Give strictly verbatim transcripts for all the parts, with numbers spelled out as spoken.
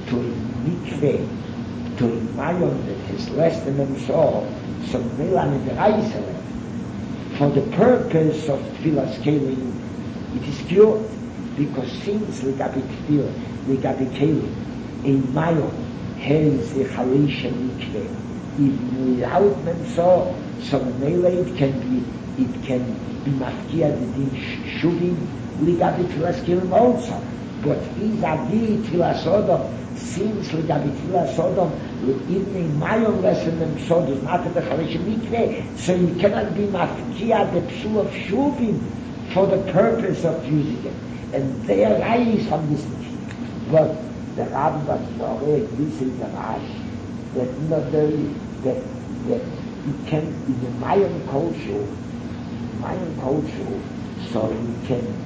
to a mikveh, to a mayon that is less than himself, so Milan in the Reisele, for the purpose of Tfilas Kelim, it is pure, because since Ligabi Tfil, Ligabi Kelim, a mayon has a Chalisha mikveh, even without Memso, so Mela it can be, it can be Mafkia the Din Shuvim, Ligabi Tfilas Kelim also. But vis-a-vis Tfilas Sodom, since Ligabi Tfilas Sodom, even in Mayon lesson them so does not have the Chalisha mikveh, so you cannot be Mafkia the Psul of Shuvim for the purpose of using it. And they arise from this mikveh. But the Rambam Zoreh, this is the Rash, that not very, that, that it can, in the Mayan culture, Mayan culture, so you can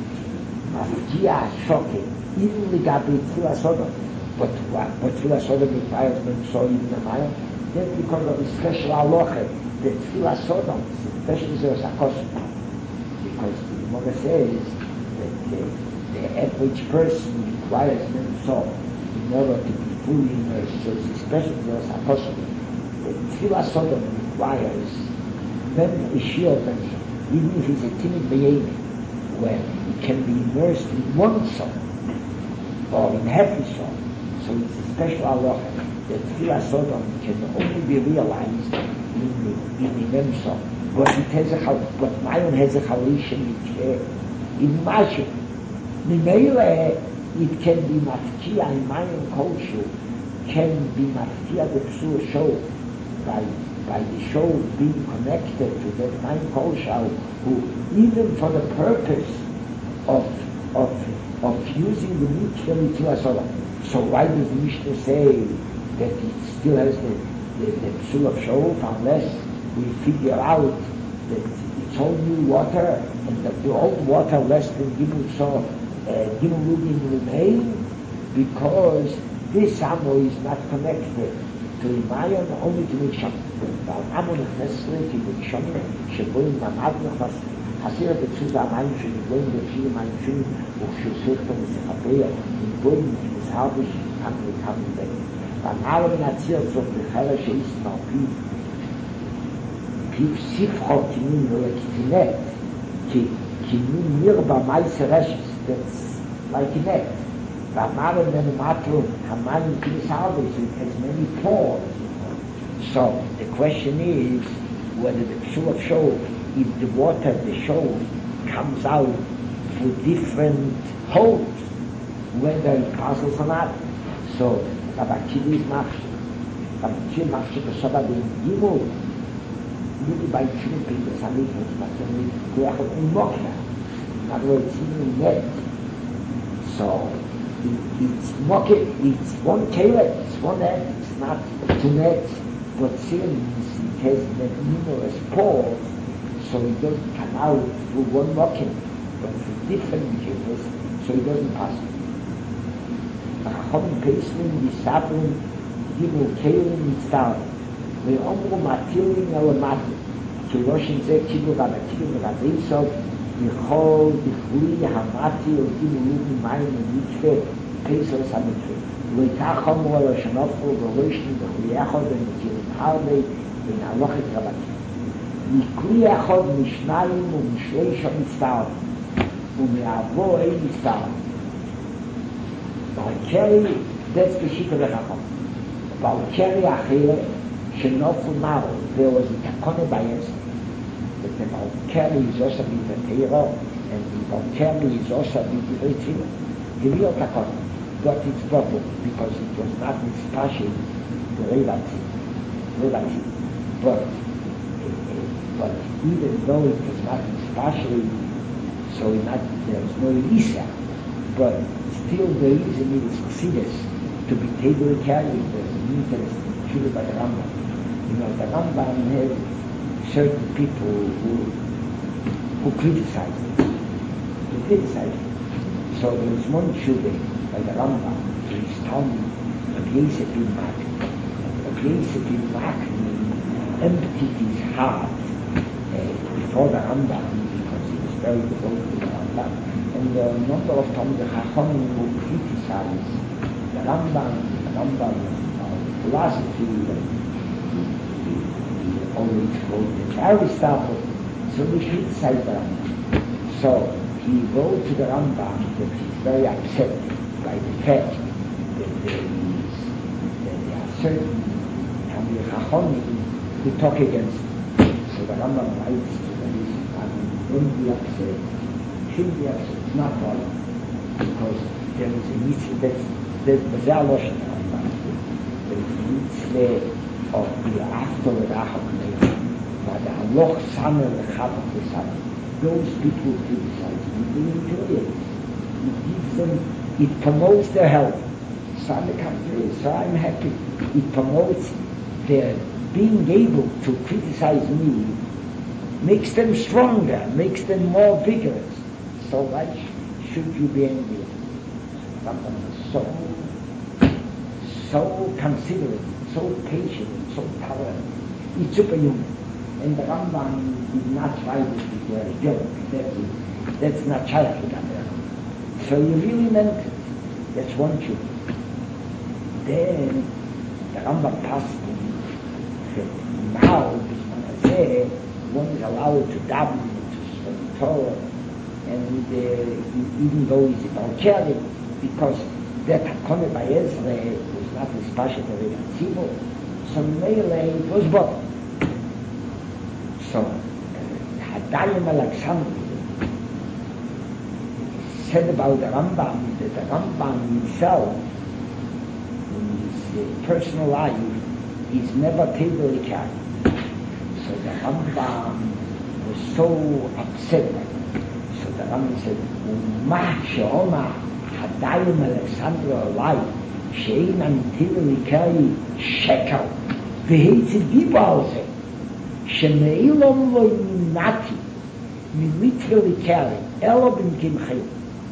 Mafkia shocking, even Ligabi Tfilas Sodom, but what, but Tfilas Sodom requires them so even the Mayan, that's because of the special halacha, that Tfilas Sodom, especially the Sakos, because the Gemara says that the, the average person requires them so in order to be fully immersed, so it's especially the Sakos, that Tfilas Sodom requires them to shield them, even if he's a timid behavior, where he can be immersed in one song or in happy song. So it's a special halacha that Tfilas Sodom can only be realized in the in the Mem song. But it has a but Mayon has a Chalisha mikveh in Mashiach. Mimele it can be Mafkia in Mayon culture, can be Mafkia the Psul show by by the show being connected to that Mayon culture, who even for the purpose of of of using the mikveh Tfilas Sodom. So why does the Mishnah say that it still has the the, the Psul of Shov, unless we figure out that it's all new water and that the old water less than Gimel so uh, Gimel Lugim remain, because this Amo is not connected to Imayon only to make Shem. Now Amo necessarily to make Shem, Sheboim Mamad Nechas, Hasir Betzuza Amayim Sheboim Betzuza Amayim Sheboim Ushusirta Mitzchabeya, Boim Mizharbish Hamid Hamid Bey. Van Alem Natzir Zot Bechara Sheis Malpiv, Piv Sifcho Timin Lekitinet, Ki Kimin Mirba Maise Reshis, that's like a net. Van Alem Then Matru Hamayim Mizharbish, it has many pores. So the question is whether the Psul of Shov, if the water, the Shov, comes out through different holes, whether it passes or not. So Rabbi Akiva is machshir. Rabbi Akiva is machshir b'Shabbat in Gimel. Really by Tfilim people, some people matzim koyachot in Mokna. In other words, even net. So it, it's Mokna, it's one kelet, it's one net, it's not two nets. But since it has numerous pores, so it doesn't come out through one Mokna, but through different keles, so it doesn't pass. Chacham Peslim Yisabrim Gimel Kelim Mitzvah Ve'omru Matilim Elamatim Kiloshin Zeh Kibu Rabatim Rabbeisov Yichol Dichli Hamati O Gimel Lugim Mayim Mitzveh Pesel Samikveh Loikach Omru Elo Shanofru Ve'loishnim B'chli Echod Ve'Mikilim Harvei Ve'in Halochet Rabatim Mikli Echod Mishnayim U'Mishleisha Mitzvah U'Me'avo Ei Mitzvah. Balkeri, that's the sheet of the Chacham. Balkeri Achille, Shenofu Maro, there was a Takone Bayes, that the Balkeri is also with the Teiro, and the Balkeri is also with the Reitzina. The real Takone got its bottle because it was not mispashing the Revatzi. Revatzi. But, but even though it was not mispashing, so not, there was no Elisa, but still there is a need chassidus to be table carrying. There's an interest treated by the Rambam. You know, the Rambam had certain people who who criticize it. Who criticize it. So there was one shuvah by the Rambam, his Talmud, Rabbi Yosef bin Makni. Rabbi Yosef bin Makni emptied his heart uh, before the Rambam because he was very devoted to the Rambam. And there are a number of Talmud Chachamim who criticize the Rambam, Rambam, uh, philosophy, he, he always wrote to Aristotle, so we criticize the Rambam. So he wrote to the Rambam that he's very upset by the fact that there is, that there are certain Talmidei Chachamim who talk against him. So the Rambam writes to them, don't be upset, shouldn't be upset, it's not wrong, because there is a mitzvah, that's, that's Bazar Loshen Rambam, there is a mitzvah of the after the Racham but the Aloch Samer Lechavach L'Samer. Those people who criticize you, they enjoy it. It gives them, it promotes their health. So I'm happy, so I'm happy. It promotes their being able to criticize me, makes them stronger, makes them more vigorous. So why sh- should you be angry? Rambam is so, so considerate, so patient, so tolerant. It's superhuman. And the Rambam did not try to be a joke. That's, that's not shaykh with Rambam. So he really meant it. That's one truth. Then the Rambam passed him. Now, one is allowed to daven, to study Torah, and uh, even though he's a Balkari, because that Hakone by Ezra was not the Spashat of the Tzibur, so Mele it was both. So, Hadayim Alexander said about the Rambam that the Rambam himself, in his uh, personal life, is never totally carried. So the Rambam was so upset. So the Rambam said, Umah she'oma Hadayim Alexander alive, she'ein amitiv likai shekel, v'heitzi diba al ze, she'me'ilom lo yinati, militve likai, elo b'mkim chayim.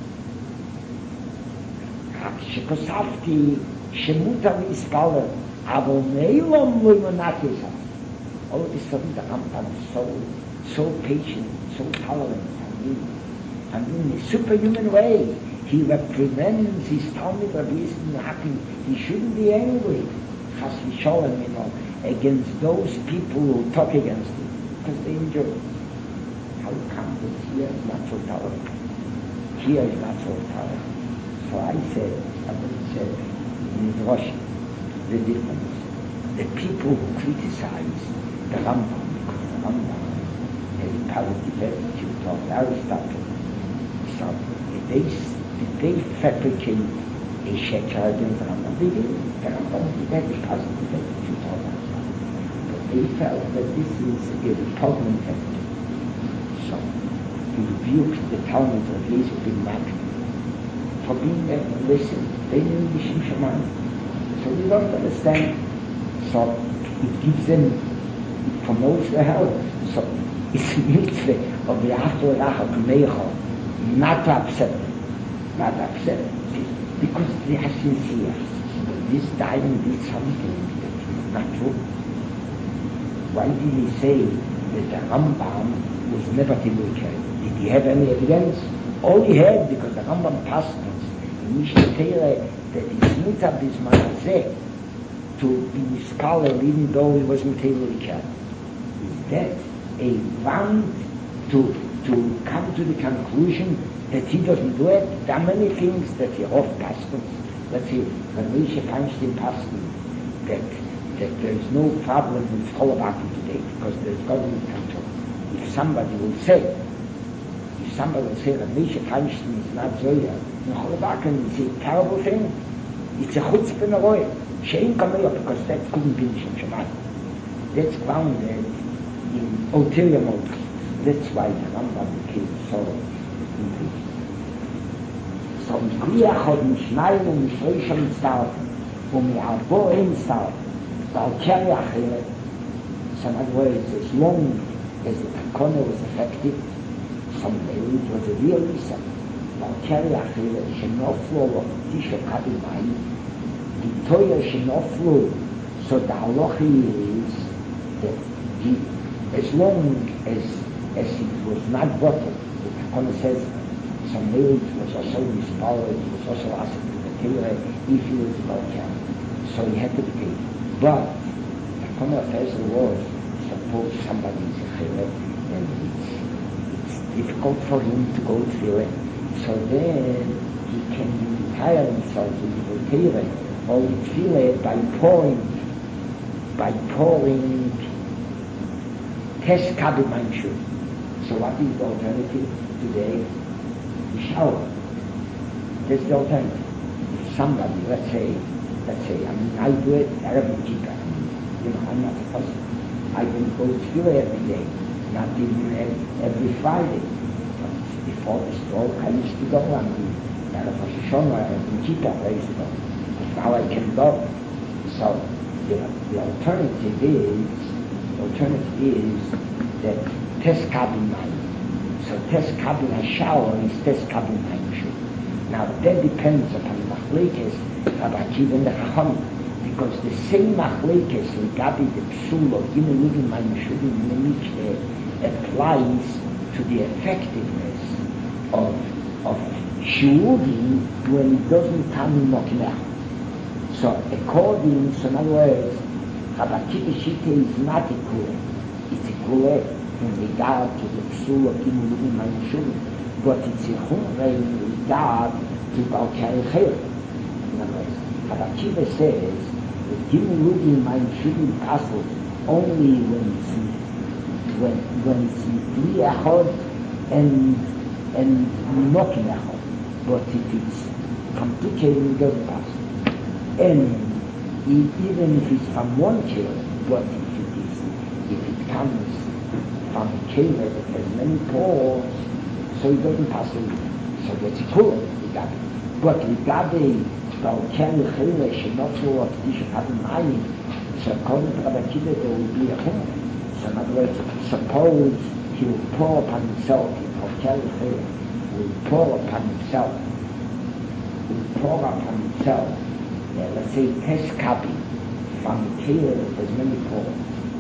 שכוספתי שמותר להספלל, אבל מעולם לא ימנעתי את זה. All of a sudden the Rambam is so, so patient, so tolerant. I mean, I mean, in a superhuman way, he represents his Talmud Rabbi Yisrael. He shouldn't be angry, chas v'sholem, you know, against those people who talk against him, because they enjoy it. How come that here is not so tolerant? Here is not so tolerant. So I said, I said, in Midrash, the difference. The people who criticize the Rambam, because the Rambam has a positive attitude of Aristotle, so if they, if they fabricate a sheker against the Rambam, they did. The Rambam had a positive attitude of Aristotle. But they felt that this is a repugnant attitude. So he rebuked the Talmud of Yisrael bin Makri for being there to listen. They knew the Shem Shaman. So they don't understand. So it gives them, it promotes their health. So it's a mitzvah of the After Racha Kumecha not to upset them. Not to upset them. Because they are sincere. But this time did something that is not true. Why did he say that the Rambam was never Tibukai? Did he have any evidence? All he had, because the Rambam passed us in Mishnah Torah, that it's mutar bismanazeh to be scholar even though he wasn't Teilurikat. Is that a want to to come to the conclusion that he doesn't do it? There are many things that he off passed us. Let's see, when Moshe Feinstein passed that that there is no problem with Holobakim today because there's government control. If somebody will say If somebody will say that Moshe Feinstein is not Zoya, in Cholabakan it's a terrible thing. It's a chutzpah in a roy. Shein kameya, because that couldn't be Shem Shamayim. That's grounded in ulterior motives. That's why the Rambam became so impatient. So Mikriach hat Mishnayim und Mishreisha mitzdarfen, und mi'arbo ein starfen, weil Keri Acheret, so in other words, as long as the Takona was effective, some it was a real reason. While Keri Acheret, Shenoflo, Tisha Kabi Mayim, the Toya Shenoflo, so the halacha is that the, as long as as it was not water, the Takona says, So maybe it was also mispowered, it was also asked to the Torah if he was Balkan. So he had to be taken. But the corner of Ezra was, suppose somebody is a Chilek, and it's, it's difficult for him to go to it. So then he can retire himself with the Torah or with Tefillah by pouring, by pouring Tes Kabi Manshu. So what is the alternative today? The shower. That's the alternative. If somebody, let's say, let's say, I mean, I do it Arab Kippur. You know, I'm not a person. I don't go to Tefillah every day, not even every Friday. But before the stroke, I used to go. I mean, Arab Rosh Hashanah, Arab Kippur, I used to go. But now I can go. So the, the alternative is, the alternative is that Tes Kabi Manshu. So Tes Kabi HaShower is Tes Kabi Manshu. Now that depends upon the Machlekes, Rabbi Akiva and the Chachamim, because the same Machlekes Legabi the Psul of Gimel Lugim Manshu in the Mikveh applies to the effectiveness of of Shuudi when it doesn't come in Moknech. So according, so in other words, Rabbi Akiva Shita is not a Kule, it's a Kule in regard to the Psul of Gimel Lugim Manshu, but it's a Chumrei in regard to Balkei Chayr. In other words, Rabbi Akiva says that Gimel Lugim Manshu is possible only when it's when when it's Li Echad and and Nokin Echad, but if it's complicated, it doesn't pass. And even if it's from one killer, but if it is, if it comes from a killer that has many pores, so it doesn't pass away. So that's cool, Ligabe. But Ligabe, Balkan Chile, Shenotlu of Tisha Kabimayim, so according to Rabbi Akiva, there will be a chumrah. So in other words, suppose he will pour upon himself, Balkan Chile will pour upon himself, will pour upon himself, uh, let's say, Tes Kabi, from a killer that has many pores.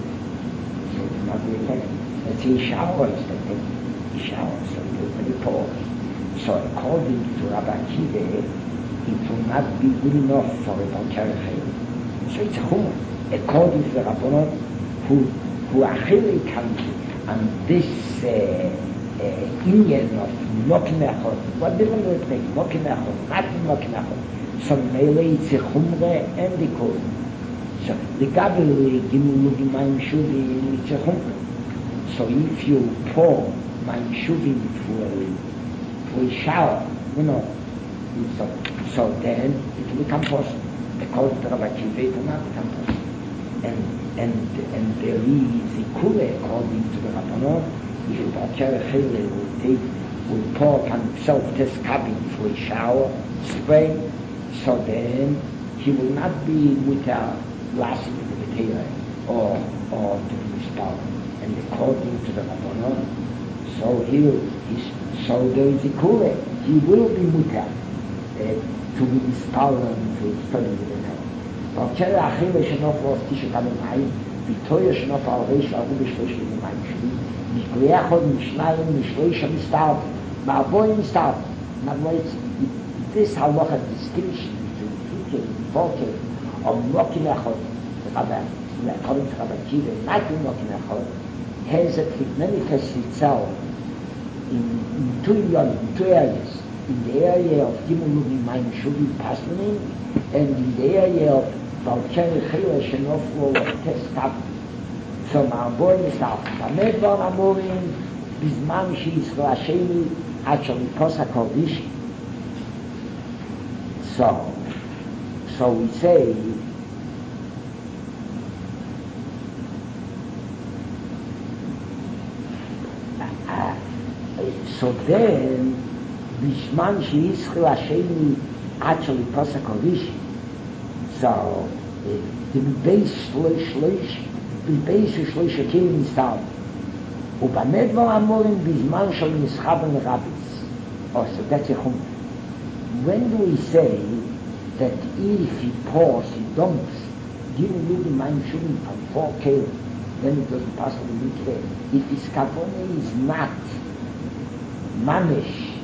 So it will not be effective. Let's say he showers, that he showers, so he has many pores. So according to Rabbi Akiva, it will not be good enough for a Balkari Chayil. So it's a chumrah. According to the Rabbanon, who who actually comes on this uh, uh, union of Nokin Echad, what difference does it make? Nokin Echad, not Nokin Echad. So melee it's a chumrah and the kol. So the Gabi Gimel Lugim Manshu, it's a chumrah. So if you pour Manshu for a, for a shower, you know, so, so then it will become possible. According to Rabbi Akiva, it will not become possible. And and and there is a kule according to the Rabbanon. If a Balkari Chile will take, will pour upon himself Tes Kabi for a shower, spray, so then he will not be without lasting to the Torah or or to the Mispal. And according to the Rabbanon, so he is so there is a kule. He will be without. Uh, to be dispelled and to study with the Torah. Balkari Achille Shenof was Tisha Kabimayim, Vitoya Shenof al Reish al Rubi Shleish Kabimayim Shvi, Mikleachod Mishnayim Mishleisha Mistab, Ma'avoy Mistab. In other words, this halacha distinction between Tike and Volke of Nokin Echad, according to Rabbi Akiva, not in Nokin Echad, has it manifests itself in, in two in two areas. In the area of Gimel Lugim Manshu Paslinim, and in the area of Balkari Chile Shenoflo of Tes Kabi. So Ma'avoy Mistab, Bamed Von Amorim, Bizman Sheyitzchel Hasheni, Achal Miposa Kordishi. So, so we say, uh, so then, Bishman Sheyitzchel Hasheni actually Pasuk Horishi. So the base shloish shloish, the base shloish akim mistab. Ubamed vo amorim bizman shel mischaben rabbis. Oh, so that's a chumrah. When do we say that if he pours, he dumps, Gimel Lugim Manshu from four kelim, then it doesn't pass on the mikveh? If his kavone is not mamish,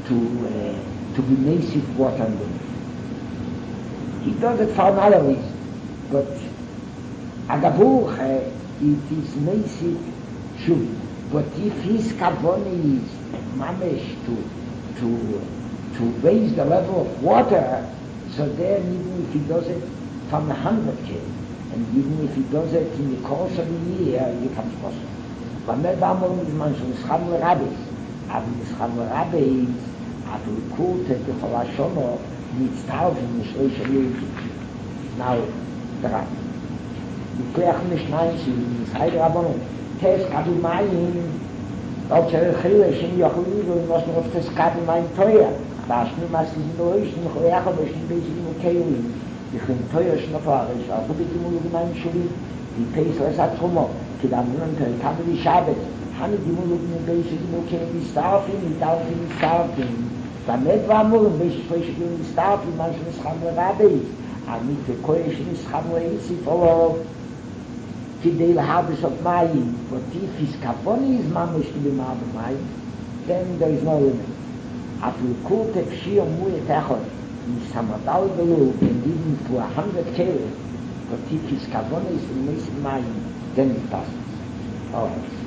to uh, to be basic what I'm doing. He does it for another reason, but Agabuch, uh, it is basic true. But if his kavoni is mamish to to to raise the level of water, so then even if he does it from a hundred kids, and even if he does it in the course of a year, he becomes possible. But not Bamol is manchmal Nischam l'Rabbis. Aber Nischam l'Rabbis, aber Kultet, the Cholashono, needs thousand Nishloisha Yehudi. Now, the Rabbi. Die Kleach Mishnaim, sie Nischai Rabbanon, Tes Kabi Mayim, als er Chile, Shem Yochel Ligo, in was noch Tes Kabi Mayim Toya. Da ist nicht, was ist in der Oish, in Choyach, aber ich bin in der Keilim. Ich bin Toya Schnoparisch, aber gut, ich bin in meinem Schulim, die Pesel ist hat Trumo. כי דמון כאן בי שבת חני דימו לוגן בייש דימו כן מסטאפים דאפים מסטאפים damit war nur ein bisschen frisch in Stab wie manchmal es haben wir dabei aber mit koisch nicht haben wir sie voll fidel habe ich auf mai und die fiskavoni ist man nicht in mal mai then there is no limit at we could take she on we tachon in samadal belu in diesen for one hundred kilo but die fiskavoni ist in nächsten mai then it passes. Oh,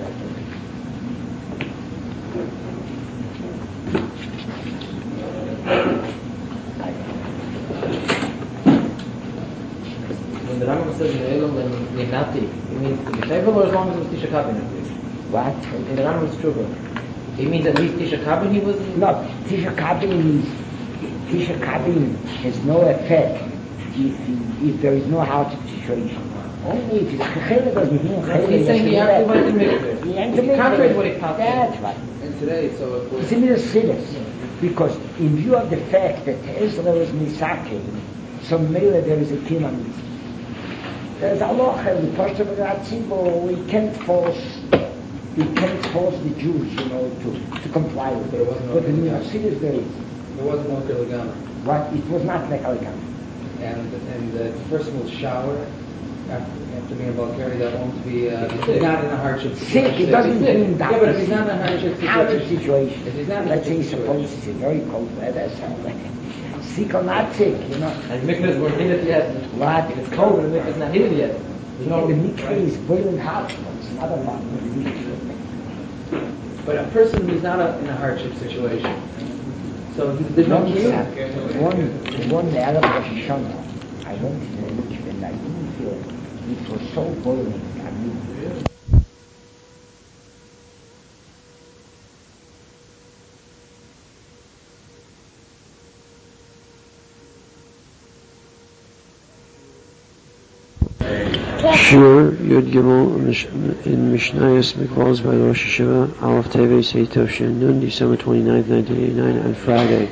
when the Rambam says in the Elam and Nihnati, it means to be faithful or as long as it was Tisha Kabin? What? In the Rambam's Tshuva. It means at least Tisha Kabin he was... No, Tisha Kabin is... Tisha Kabin has no effect if, if there is no hardship situation. Only if it's Chachele doesn't mean Chachele. He's saying he has to buy the mikveh. He has to make contrary what he taught. That's right. And today, so it was... It's in the Siddur. Because in view of the fact that Israel is Misake, so Mele there is a Kima Mitzvah. There's a loch, and the first of the Ratzimbo, we can't force, we can't force the Jews, you know, to, to comply with it. But, but in the Siddur there is. There was no Keligana. What? It was not Mekaligana. And and the person will shower after, after being about carry that won't be uh, he's not in a hardship situation. Sick, it doesn't mean that. Yeah, but if he's not in a hardship situation, hardship situation. If he's not in a let's say hardship suppose it's a very cold weather, so sick or not sick, you know. And the mikveh weren't heated yet. What? If it's cold and the mikveh is not heated yet. You know, the mikveh is boiling hot. It's not a lot. But a person who's not a, in a hardship situation, so he, there's no cure. One, one Arab Rosh Hashanah, I went to the mikveh and I didn't feel it. It was so boiling. I mean, Sure, Yud Gimel in Mishnayos Mikvahs by Rosh Hashanah, Aleph Teves Eitov Shin Nun, December twenty-ninth, nineteen eighty-nine, on Friday.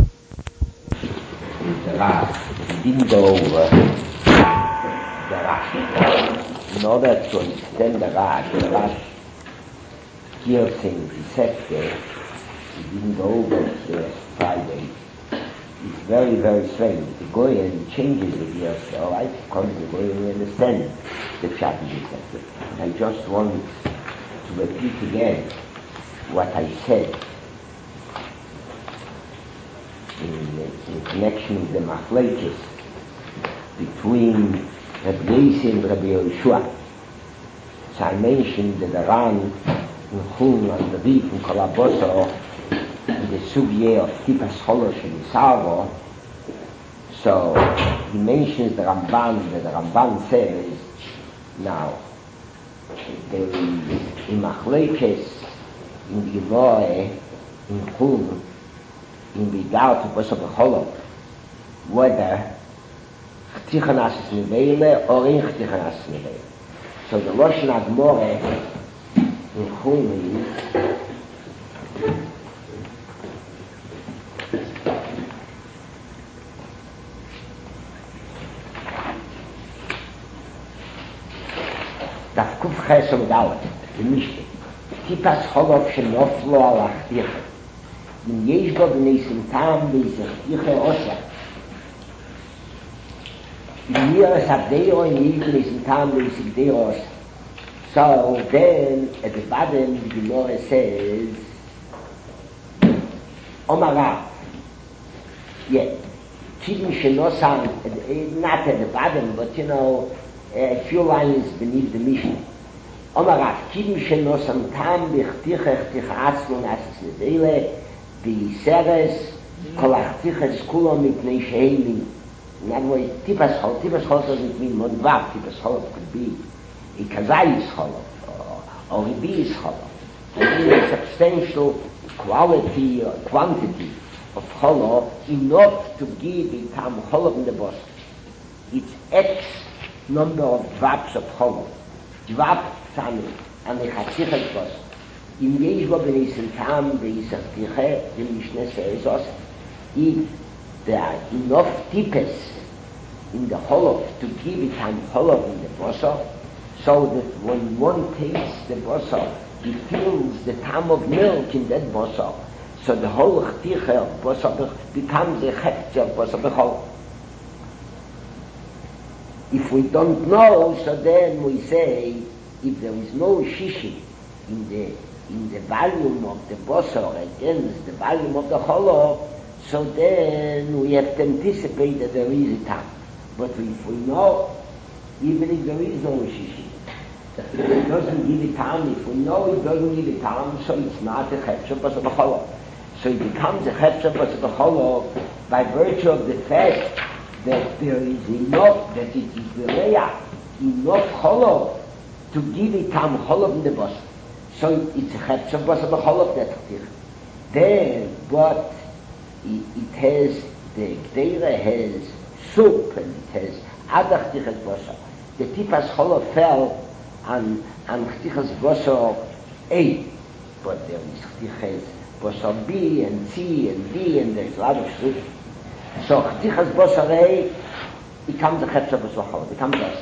The Rav didn't go over the Rav. In order to understand the Rav, the Rav here saying the sector, he didn't go over the Friday. It's very, very strange. The Goyen changes the year, so I come to the Goyen we understand the Pshat in the sector. I just want to repeat again what I said in, in connection with the machlekes between Rabbi Yossi and Rabbi Yehoshua. So I mentioned that the Ran in Chum and the Rif in Kolaboso in the Sugye of Tipas Cholosh and Isarvo. So he mentions the Ramban, that the Ramban says, now, there is in machlekes in Givore in Chum in regard to Bosa B'Cholov, whether Chtichanas is Nivele or in Chtichanas is Nivele. So the Lashon Admore in Chum is Daf Kuf Ches und Dalet, die Mischte. Tipas Cholov Shenoflo al Achtiche. In Yeshbo b'neisim Tam b'Yisachtiche Osa. In Yiras Abdeiro in Yeshbo b'neisim Tam b'Yisachtiche Osa. So then, at the bottom, the Gemara says, Omara. Yeah. Kidin Shenosam, not at the bottom, but you know, a few lines beneath the Mishnah. Omara, Kidin Shenosam tam bichtichech tichatzlun asis nedele, biseres, kolachtiches kulon mipnei shehelim. In other words, tipas chol, tipas chol doesn't mean modvav, tipas chol could be a kazayis chol, or a biyis chol. I mean a substantial quality or quantity of cholo enough to give a tam cholo in the boss. It's X number of drops of cholo. Drop tamid, and the chatzichet boss. Im yesh bo b'neisen tam, b'yisach tiche, the Mishnah says also, if there are enough tippes in the cholo to give it tam cholo in the boss, so that when one tastes the boss, he feels the tam of milk in that boss. So the whole chtiche of bosa becomes a chepch of bosa b'chol. If we don't know, so then we say, if there is no shishi in the in the volume of the bosa against the volume of the cholo, so then we have to anticipate that there is a tam. But if we know, even if there is no shishi, it doesn't give a tam. If we know it doesn't give a tam, so it's not a chepch of bosa b'chol. So it becomes a chepsha b'cholo by virtue of the fact that there is enough, that it is the leah, enough cholo to give it tam cholo in the boss. So it's a chepsha b'cholo that chtir. Then, but it, it has, the gdeira has soup and it has other chtichas bosa. The tipas cholo fell on, on chtichas bosa A, but there is chtichas Bosar B and C and D and there's a lot of soup. So chtichas bosar A becomes a chepsha bosar chol, becomes us.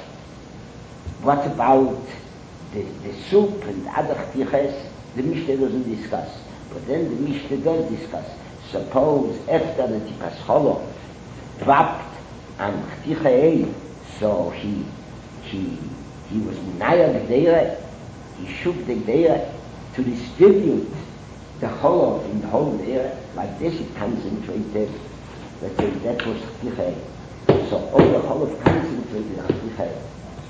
What about the, the soup and other chtichas? The Mishnah doesn't discuss. But then the Mishnah does discuss. Suppose after the tipas cholo dropped on chticha A, so he he he was naya the gdeira, he shook the gdeira to distribute the cholo in the whole area, like this it concentrated, let's say that was chticha. So all the cholo concentrated on chticha.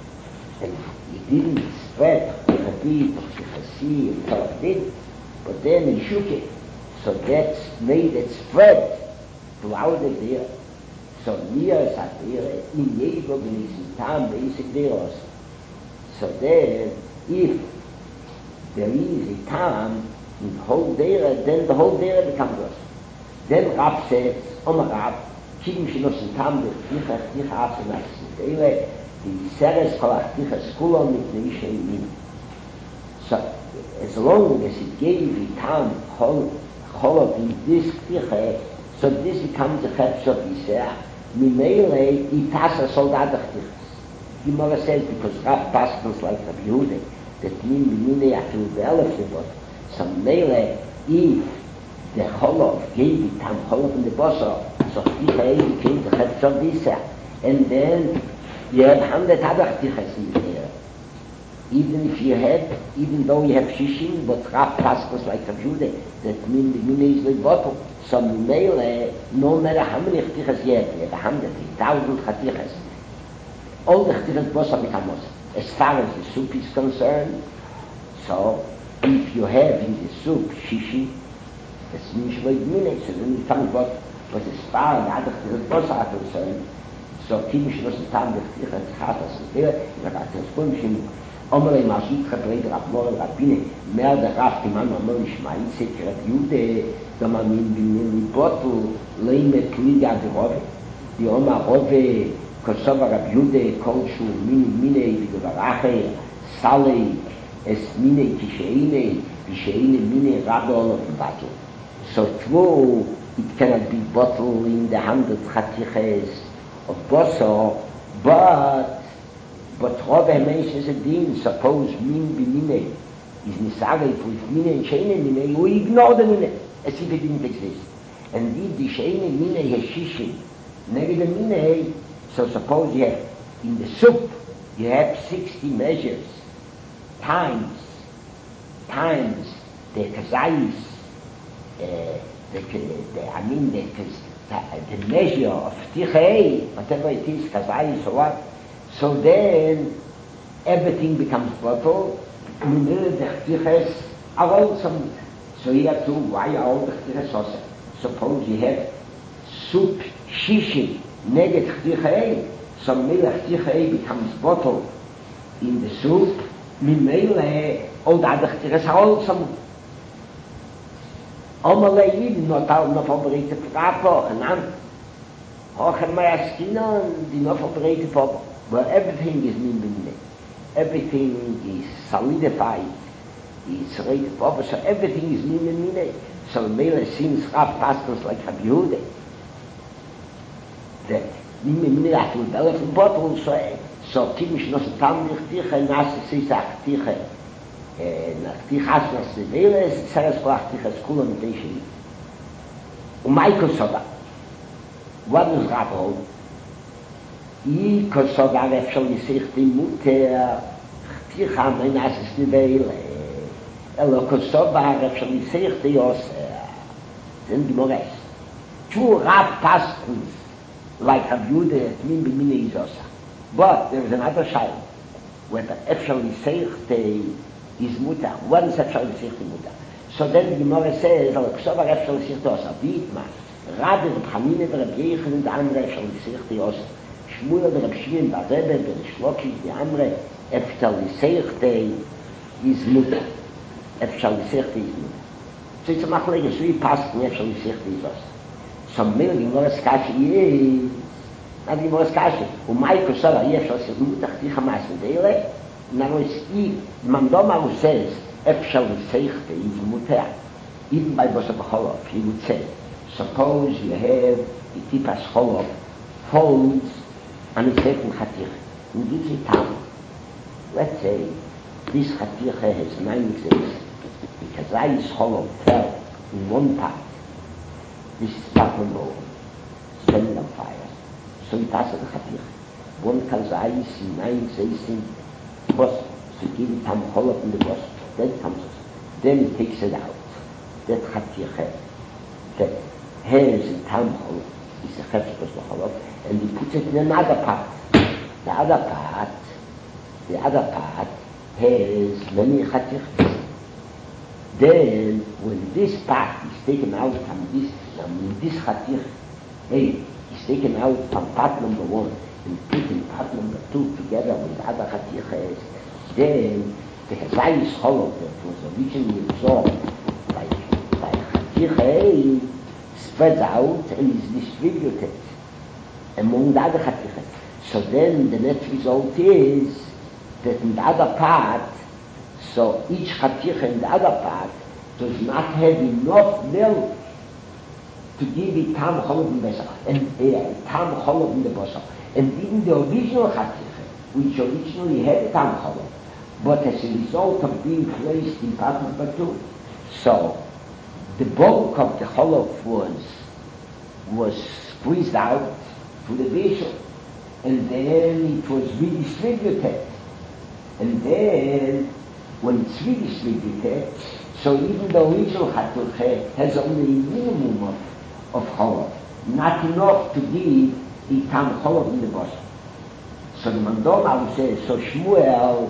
And it didn't spread chticha B, chticha C, and so it did, but then he shook it. So that made it spread throughout the area. So near Satira, in Yego Benis, Tam, basic Deros. So then, if there is a Tam, in the whole dera, then the whole dera becomes us. Then Rab says, Omar Rab, Kidim Shinos and Tam, the Ticha, Ticha Afsanas, the Seres Kolach Ticha Skulon mit Neisha Imin. So, as long as it gave the Tam, Cholov in this Ticha, so this becomes a Chetz of Yisrael. Mimele, Itasa Soldadach Tichas. The Gemara says, because Rab Paskins like Rabbi Yehuda, that Min B'minei Afilu Be'elef Lebot, some mele, if the cholo gave it tam cholo in the bosa, so chticha became the chetz of Yisrael. And then you have hundred other chtichas in there. Even if you have, even though you have shishim, but Rab Paskos like Rav Yehuda, that mean the min is the bottle. So mele, no matter how many chtichas you have, you have a hundred, a thousand chtichas. All the chtichas bosa become us. As far as the soup is concerned, so if you have in the soup shishi, that's means like minute, so then you find what, but as far as the other chtichas bosa are concerned, so kimish was the time the chtichas chatas is there, you have a transformation. Omerei Mashit Chabrei Rav Mor Rabbine, mehr der Rav Timan Omer Ishmael Seit Rav Yude, da man in Binyan Libotu Leimet Liga de Rove, die Oma Rove Kosova Rav Yude Kolshu Mini Mine Vidovarache Salei Es Mine Kisheine Kisheine Mine Radol of Battle. So true, it cannot be bottled in the hundred chatiches of Boso, but But Rove mentions a din, suppose min b'minei is nisagay with minei and sheine minei, we ignore the minei, as if it didn't exist. And if the sheine minei has shishim, neged the minei, so suppose you have, in the soup, you have sixty measures, times, times the kazayis, uh, the, the, I mean, the, the, the measure of Tichei, whatever it is, Kazai, so what, so then everything becomes bottle, the Tiches are also, so here too, why are all the Tiches also? Suppose you have soup, shishi, neged Tichei, so Melech Tichei becomes bottle in the soup, Mimele, all the other Tiches are also. Omele Yidin, not all, not operated for Apo, and I'm Hochen Mayaskinon, the not operated for, but everything is Mimele. Everything is solidified, is rated for, so everything is Mimele. So Mele seems Rav pastors like Rabbi Yehuda. The Mimele have to develop in bottles, so, so Kimish Nos Tamlich Tiche, Nasa Sisach Tiche. Nachtig has was the Veles, Saras Klachtig has Kulam Teishi. Umaiko Soda. What was Rabbo? I Kosoda Refshal Yisich Di Mutter, Ticha Menasis Di Vele. Elo Kosoda Refshal Yisich Di Yosser. Then the Mores. Two Rab Pastors, like Rabbi Yehuda, at Min B'Mine Izosa. But there is another child, whether Refshal Yisich Di is mutter. What is Efshal L'Sichti mutter? So then the Gemara says, Al Ksoba Efshal L'Sichti Osa. Dietma, Rabbi Reb Chanina Reb Yechon and the Amre Efshal L'Sichti Osa. Shmuel Reb Shimon Bar Rebbe Reb Shloki the Amre Efshal L'Sichti is mutter. Efshal L'Sichti is mutter. So it's a machlege, so he passed in Efshal L'Sichti is Osa. So Mil Gemara Skashi is, not Gemara Skashi, Umay Ksoba Efshal L'Sichti mutter, Ticha Mas V'Deile, now it's if Mandoma who says Efshal L'Seichte is muter, even by Bosa B'Cholov, he would say, suppose you have the Tipas Cholov folds and it's taken Chatich, and gives it time. Let's say this Chatich has nine exits, because Zayis Cholov fell in one part. This is part number one, standing on fire. So it has a Chatich. One Kazayis in nine exits. Boss, so give it time hollow in the boss, then comes it. Then he takes it out. That Chatich, that hairs in time hollow, is a Chatich hollow, and he puts it in another part. The other part, the other part has many Chatichs. Then, when this part is taken out from this, I mean, this Chatich, hey, is taken out from part number one, and putting part number two together with other Chatiches, then the Chazayis hollow that was originally absorbed by, by Chatiche spreads out and is distributed among the other Chatiches. So then the net result is that in the other part, so each Chatiche in the other part does not have enough milk to give it tam hollow in the basar, and uh, tam hollow in the basar. And even the original Chatiche, which originally had tam hollow, but as a result of being placed in part number two, so the bulk of the hollow was was squeezed out to the bishop, and then it was redistributed. And then when it's redistributed, so even the original Chatiche has only a minimum of, of hollow, not enough to give the tam hollow in the bottom. So the Mandoma says, so Shmuel,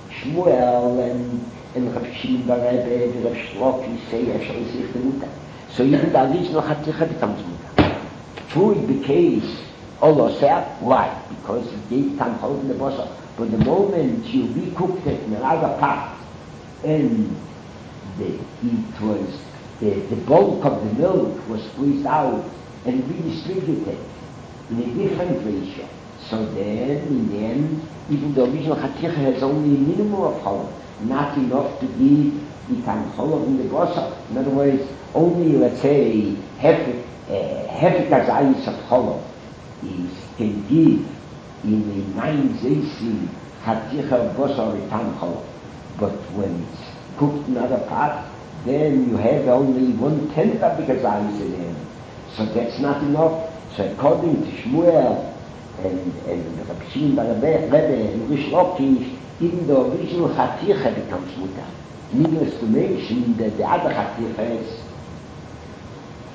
Shmuel and, and Rav Shimon Bar Rebbe and Rav Shloki say Efshal L'Sichti muter. So even the original Chatiche becomes muter. True, it became Oloseh. Why? Because it gave tam hollow in the bottom. But the moment you recooked it in another pot, and the, it was the, the bulk of the milk was squeezed out and redistributed in a different ratio. So then, in the end, even the original Chatiche has only a minimum of hollow, not enough to give the tam hollow in the bosa. In other words, only, let's say, half a half a kazayis of hollow is can give in a nine zaysin Chatiche of bosa or a tam hollow. But when it's cooked in another pot, then you have only one tenth of the kazayis in the end. So that's not enough. So according to Shmuel and, and Rabbi Shimon Bar Rebbe and Rish Lakish, even the original Chatiche becomes muter. Needless to mention that the other Chatiches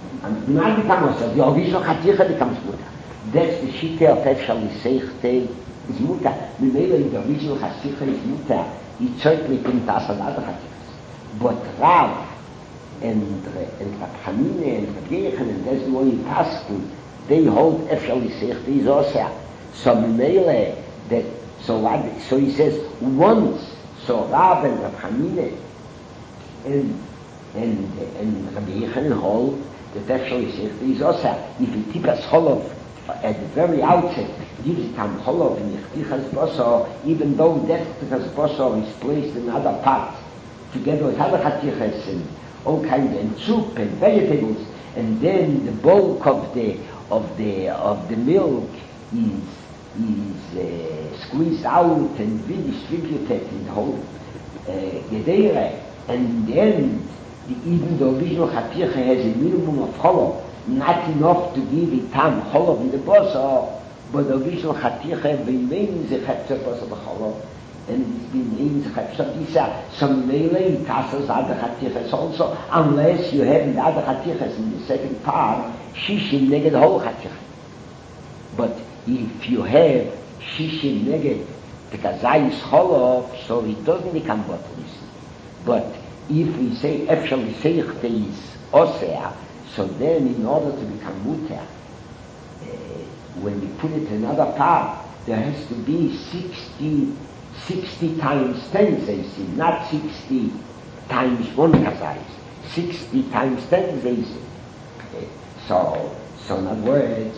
And not becomes mutter. The original chaticha becomes mutter. That's the shita of Efshal Yiseichte is mutter. The mele in the original chaticha is mutter. It certainly couldn't ask another chatichas. But Rav and and Rab Hanine and Rab Yechon and that's the way you pass them, they hold Efshal Yiseichte is also. So mele that so what, so he says once so Rav and Rab Hanine and and and Rab Yechon hold that Efshal Yiseichte is also. If you tip as Cholov at the very outset gives it tam Cholov in Yichtichas Bosor, even though that Yichtichas Bosor is placed in another part together with other Chatichas and all kinds and soup and vegetables, and then the bulk of the of the of the milk is is uh, squeezed out and redistributed in the whole uh, Gedere, and then the, even the original Chaticha has a minimum of Cholov, not enough to give it tam Cholov in the Bosor, but the original Chaticha remains a Chaticha Bosor b'Cholov, and it remains a Chaticha Bisa. Some melee tassos other Chatichas also, unless you have the other Chatichas in the second part, Shishim neged the whole Chaticha. But if you have Shishim neged the Kazayis Cholov, so it doesn't become bottles. But if we say Efshal Yiseichte is Osea, so then in order to become mutter, uh, when we put it in another part, there has to be sixty, sixty times ten zaysim, not sixty times one kazayis, sixty times ten zaysim. Okay. So, so in other words,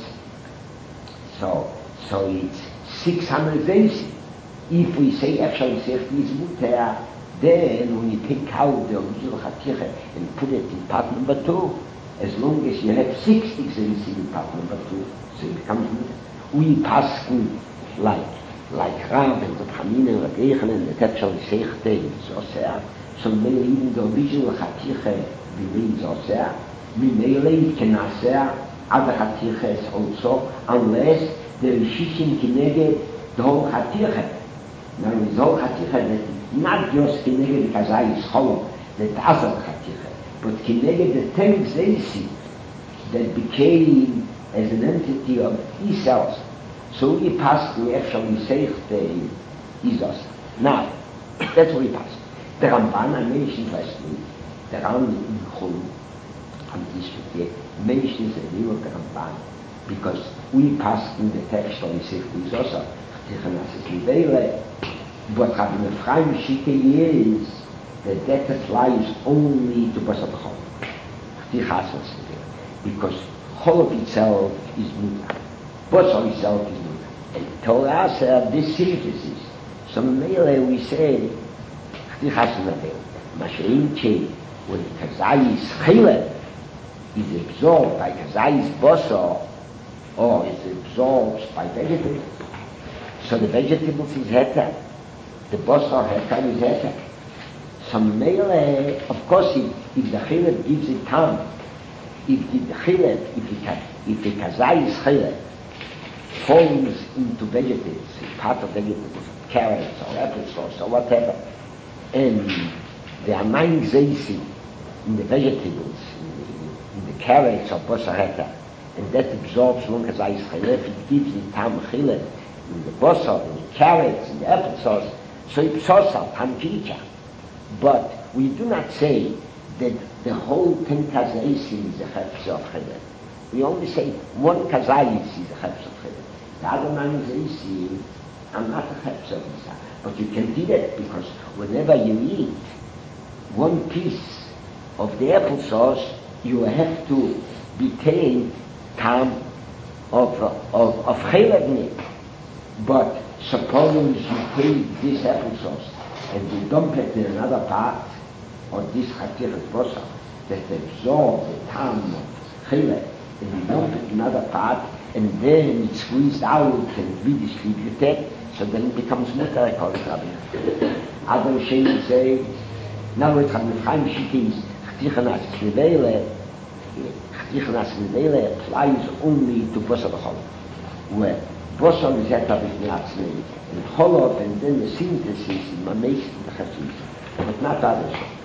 so, so it's six hundred zaysim. If we say Efshal Yiseichte is mutter, then when you take out the original Chaticha and put it in part number two, as long as you have sixty zaysim in part number two, so it becomes mutter. We pass like like Rav and Rab Hanine and Rab Yechon and the Efshal Yiseichte is oseh. So maybe even the original Chaticha remains oseh. Maybe it can oseh other Chatichas also, unless there is Shishim Kineged the whole Chaticha. Now the whole Chaticha that not just Kineged the Kazayis Cholov, that other Chaticha, but Kineged the ten zaysim that became as an entity of E-cells. So we pass the Efshal Yiseichte is us. Now, that's what we pass. The Ramban, I mentioned last week, the Ramban in Chol, and this week, mentions the name of the Ramban, because we pass in the Efshal Yiseichte is us. But having a Chaim Shike is that that applies only to Basar B'Cholov. Because Cholov itself is mutter. Basar itself is mutter. And Torah said this synthesis. So Mele we say Mashiach when Kazayis Chile is absorbed by Kazayis Basar or is absorbed by vegetables. So the vegetables is heter. The Basar heter is heter. So Mele, of course, if, if the Chile gives it time, if the Chile, if the, if the Kazayis Chile falls into vegetables, part of vegetables, carrots or applesauce or whatever, and there are nine zaysim in the vegetables, in the, in the carrots or basar heter, and that absorbs one Kazayis Chile, if it gives it tam Chile in the basar, in the carrots, in the applesauce, so it absorbs al tam kicha. But we do not say that the whole ten Kazayis is a chefs of Chile. We only say one Kazayis is a chefs of Chile. The other nine Zaysim are not a chefs of Isa. But you can do that because whenever you eat one piece of the applesauce, you have to retain tam of of of Chile. But suppose you take this applesauce and you dump it in another part of this Chatichas Basar that absorbs the tam of Chile, and you dump it in another part, and then it's squeezed out and redistributed, so then it becomes mutter, I call it Rabbi. Other Rishonim say, now it's Rabbi Chaim Shike is Chatichas Nevele, Chatichas Nevele applies only to Basar B'Cholov, where Basar is heter b'Kniatzmei, and Cholov, and then the synthesis in Mamesh in the Chassid, but not others.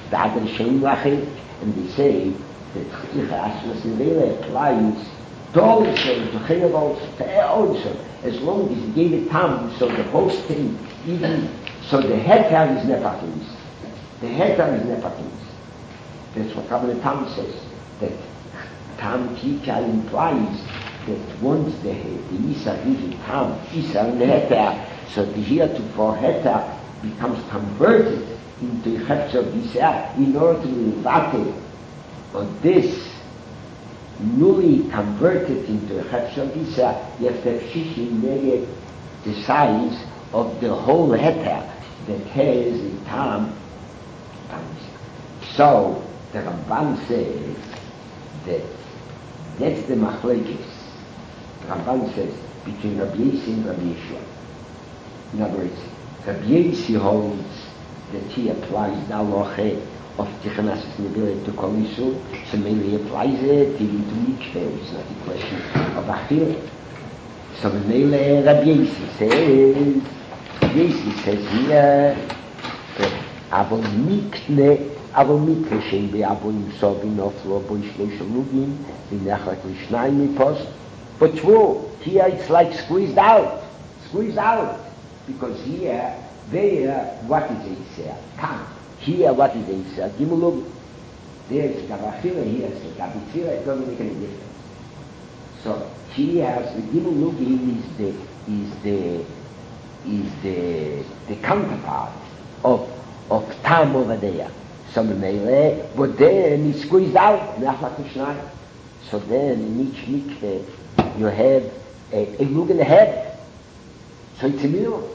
the other Shem Lachim, and they say that Chticha Asmas Nevela applies to also, to Chayav also, to Er also, as long as he gave it time, so the whole thing, even, so the heter is never cleansed. The heter is never cleansed. That's what Rabbi Tam says, that Tam Kika implies that once the, the Isa gives it Tam, Isa and the heter, so the heretofore heter becomes converted into Chefzer Bisa in order to invite on this newly converted into Chefzer Bisa, you have to have Shishi Neged, the size of the whole heter that has a Tam. So the Ramban says that that's the machlekes. The Ramban says between Rabbi Yossi and Rabbi Yeshua. In other words, Rabbi Yossi holds that he applies the halacha of Tichanas Nevela to Kol Yisur, so maybe he applies it even to Mikveh. It's not a question of Achil. So the Mele Rabbi Yossi says, Rabbi Yossi says here that Avon Mikne, Avon Mikne Shein Be'Avon Yisor B'Noflo Bo Yishlo Shalugim V'Nechlek L'Shnayim Mipos. But true, here it's like squeezed out, squeezed out, because here, there, what is it here? Come. Here, what is it here? Gimulug. There it's Gavachila, here it's Gavitzila, it doesn't make any difference. So here, the Gimulugim is the, is the, is the, the counterpart of, of Tam over there. So Mele, but then it's squeezed out, so then in each mikveh, you have a, a look in the head. So it's a minimum.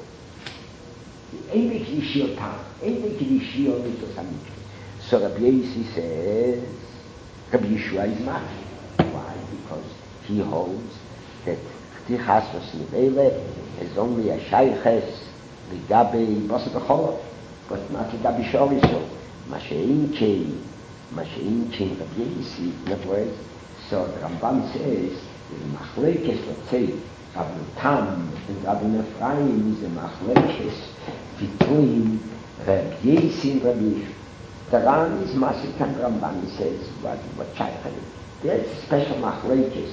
Ain't make you shield time. Ain't make you shield into some. So Rabbi Yossi says, Rabbi Yeshua is mad. Why? Because he holds that Chtichas was Nevela is only a shayches legabe basa b'cholo, but not legabe shoriso. Mashein kein, mashein kein Rabbi Yossi. In other words, so the Ramban says, the machlekes, let's say, Rabbi Tam and Rabbi Ephraim is the machlekes between Rabbi Yossi and Rabbi Yeshua. The Ran is Masik and Ramban says, what, what Shaykhah. There's a special machlekes.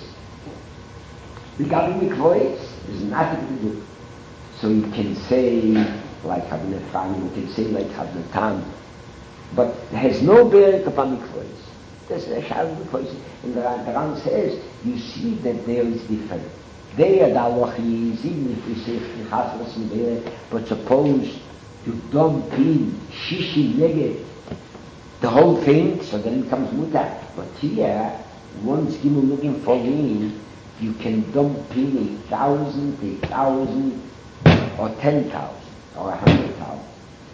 Regarding mikvois, there's nothing to do. So you can say, like Rabbi Ephraim, you can say like Rabbi Tam, but it has no bearing upon mikvois. There's a shadow because in the Ran says, you see that there is different. There, the halacha is, even if we say Chtichas Nevela, but suppose you dump in Shishi Neged, the whole thing, so then it becomes mutar. But here, once Gimel looking for me, you can dump in a thousand, a thousand, or ten thousand, or a hundred thousand.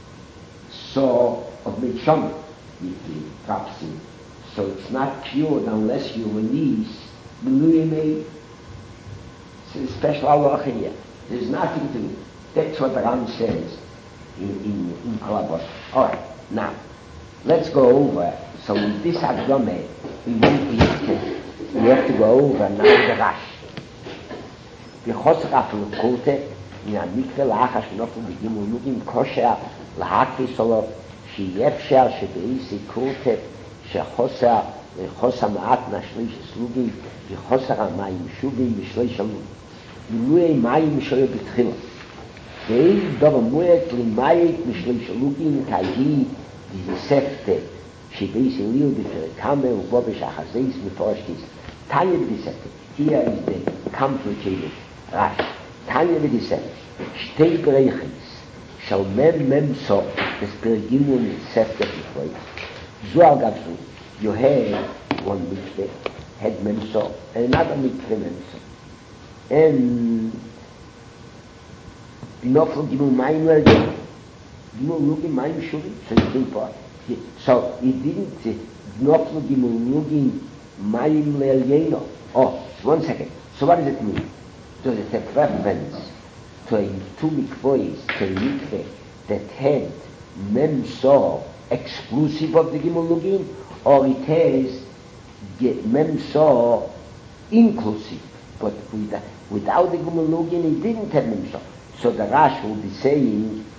So, of Mitcham, if he drops in. So it's not cured unless you release Meluyimei. It's a special halacha here. There's nothing to it. That's what the Ram says in, in, in Kolabos. Alright, now, let's go over. So with this Agdome, we want to have to, we have to go over now the Rash. B'chosach afel kote, min ha-mikveh la'achar shenofel b'gimul lugim kosher lahakvis olav sheyefsher shebeisi kote שחוסר, חוסר מעט מהשליש סלוגים, וחוסר המים שובים בשליש שלום. מילואי מים שואר בתחילה. ואין דבר מועט למייק משליש שלוגים, כהי דיספטה, שבייס אליל בפרקמה ובו בשחזיס מפורשתיס. תניה בדיספטה. Here is the complicated Rash. תניה בדיספטה. שתי בריחס, של מם מם סוף, בספרגימו מספטה בפרויס. Zohar Gavzu, you had one mikveh, had memso, and another mikveh memso. And Binofel Gimel Mayim Lergen, Gimel Lugim Mayim Shuvim, so it's important. So he didn't say Binofel Gimel Lugim Mayim Lergeno. Oh, one second. So what does it mean? Does it have reference to a two mikvahs, to a mikveh that had memso exclusive of the Gimel Lugim, or it has Memso inclusive, but without, without the Gimel Lugim it didn't have Memso. So the Rash will be saying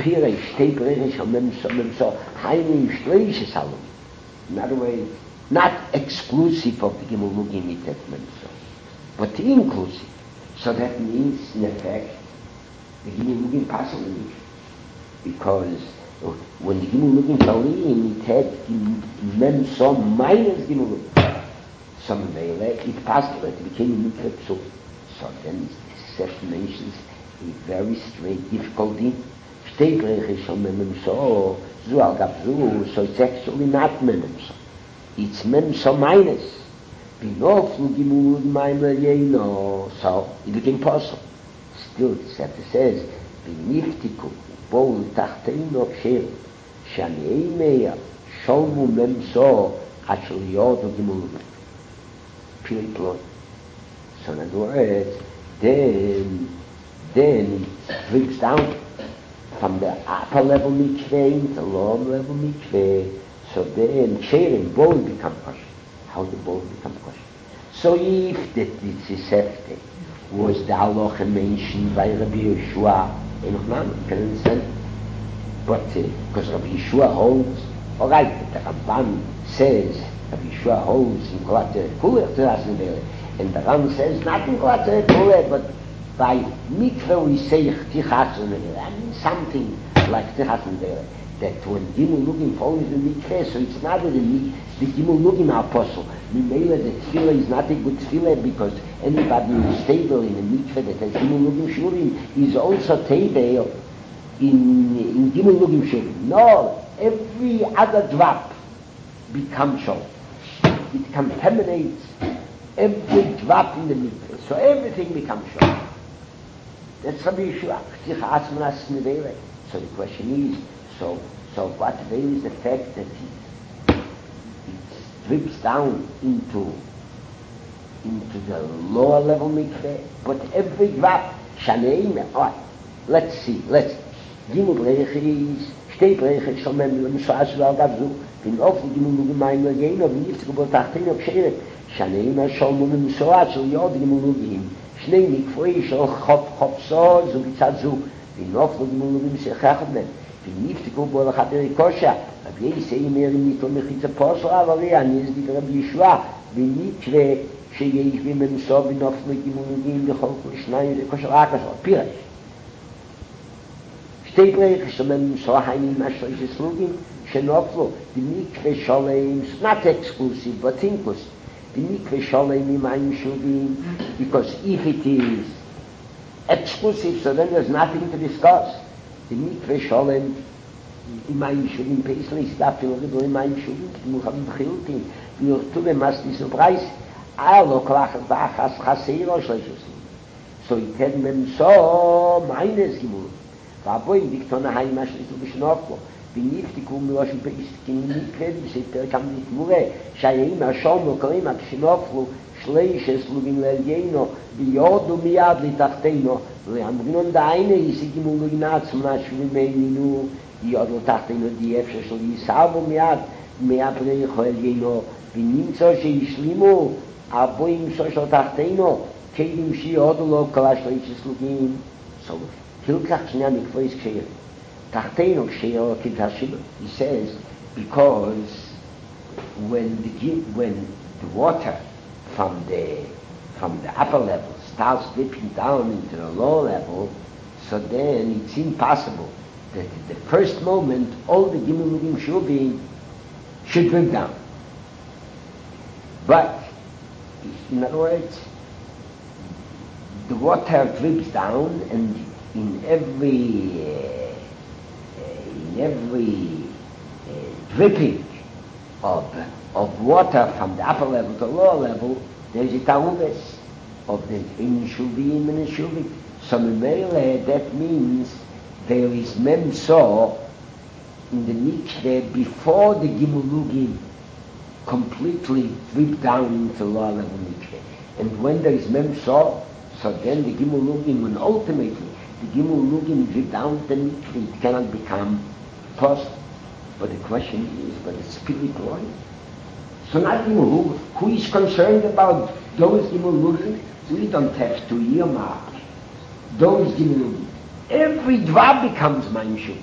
Pire, stay British, or Mem so, Mem so, Heinim Streiche Salom. In other words, not exclusive of the Gimulugim Mitet Mem so, but inclusive. So that means, in effect, the Gimulugim pass on the mikveh. Because when the Gimulugim Talim, it had Mem so minus Gimulugim. So it passed, it became a mikveh psul. So then Seth mentions a very straight difficulty. Stay Brechish on Mem so, Zu al Gabzu, so it's actually not Mem so. It's Mem so minus. Binoflu Gimulud Maimer Yeino, so it became possible. Still, Seth says, Biniftiku, Bol Tachteino Ksher, Shani Eimeya, Sholmu Mem so, Achel Yodo Gimulud. Period. So in other words, then, then it breaks down from the upper level mikveh into the lower level mikveh. So then, chair and bowl become kosher. How the bowl become kosher? So if the Tzisefte was the halacha mentioned by Rabbi Yeshua, enoch man, you can understand. But because uh, Rabbi Yeshua holds, all right, the Ramban says, Rabbi Yeshua holds in Kolat Kulech Teras Nevele, and the Ram says not in Kolat Kulech, but by mikveh we say Tichas Nevele. I mean something like Tichas Nevele. That when Gimulugim follows the mikveh, so it's not that the, the Gimulugim are apostle. Mimela, the tefillah is not a good tefillah because anybody who is stable in a mikveh that has Gimulugim Shurim is also table in, in Gimulugim Shurim. No, every other drop becomes shol. It contaminates every drop in the mikveh. So everything becomes shol. That's Rabbi Yeshua. So the question is, So, so what then is the fact that it, it drips down into into the lower level mikveh, but every drop, shaneim, oh, let's see, let's Gimul Brechis, Shtei Brechis, Shalmem, Lemshash, Valgavzu, Bin Ofli Gimul Lugimayim, Lageno, Viniftik, Botachtin, Obshere, Shaneim, Shalmem, Lemshash, Yod, Gimul Lugim, Shnei Mikvoi, Shal Chop, Chopso, Zubitzazu, Bin Ofli Gimul Lugim, Sechachadmen, ונפתקו בו לחבר קושה, רבי יסי אומר ניתו מחיץ הפוסו, אבל אני אסביר רבי ישוע, ונקרא שיש בממסו ונופלו גמולוגים בכל כל שניים וקושה רק עשו, פירש. שתי בריך שבממסו היינים השלוש הסלוגים שנופלו, ונקרא שולם, not exclusive, but inclusive, ונקרא שולם עם מים שובים, because if it is exclusive, so then there's nothing to discuss. The mikveh sholem in mayim shuvim peisli stafil gibor in mayim shuvim muchavim b'chiltin v'yortu b'masnis u'breis alo kolachas b'achas chaseiro shleishos. So it had mem so minus gimur v'aboim diktona hayim ashlisu b'shnoflo v'niftiku miloshin peiskin mikveh v'seper kam nitmure shayim hashom l'kolim ha'kshinoflu shleishes lugim l'elyeino v'yodu miyad l'tachteino ואמרינון דהיינה יסיגימו לוגנץ מנשו ממנינו יודו תחתינו די אפשר של יסעבו מיד מהפרי חולגינו ונמצא שישלימו אבוים שושל תחתינו כדים שיודו לו כלה שלישס לוגים so תלקח שני המקפויס כשיר תחתינו כשיר כתשיב he says because when the, when the water from the from the upper level starts dipping down into the lower level, so then it's impossible that at the first moment all the Gimulugim Shuvim should drip down. But, in other words, the water drips down and in every uh, in every uh, dripping of, of water from the upper level to the lower level, there's a ta'uves of the in shuvim and shuvim. So memele, that means there is mem so in the mikveh before the gimulugim completely drip down into the lower level mikveh. And when there is mem so, so then the gimulugim, when ultimately the gimulugim drip down the mikveh, it cannot become possible. But the question is, but it's spiritual. So not gimulug, who is concerned about those gimulugim? We don't have to earmark those gimulugim every drop becomes Maimshum.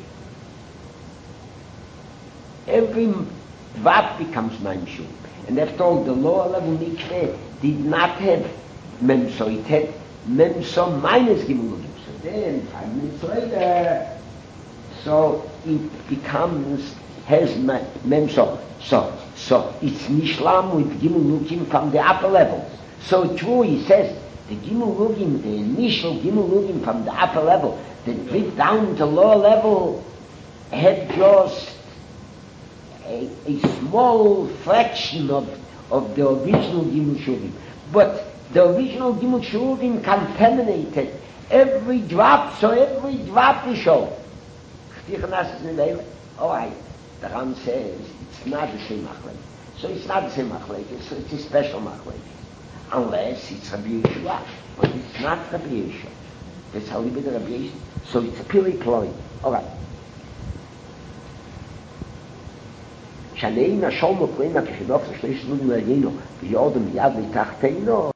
Every drop becomes Maimshum. And after all, the lower level mikveh did not have Memso, it had Memso minus Gimel. So then, five minutes later, so it becomes, has Memso. So, so it's Nishlam with Gimel Lugim from the upper levels. So true, he says, the Gimel Lugim, the initial Gimel Lugim from the upper level, that drip down to lower level, had just a, a small fraction of, of the original Gimel Shuvim. But the original Gimel Shuvim contaminated every drop, so every drop is shown. Alright, the Ram says it's not the same machlek. So it's not the same machlek, it's, it's a special machlek. Unless it's Rabbi Yeshua, but it's not Rabbi Yeshua. That's how we did Rabbi Yeshua. So it's a pili ploy. Alright. Shaneina shol mokleina kishidok shleish lunu elino, v'yodem yad v'tachteno.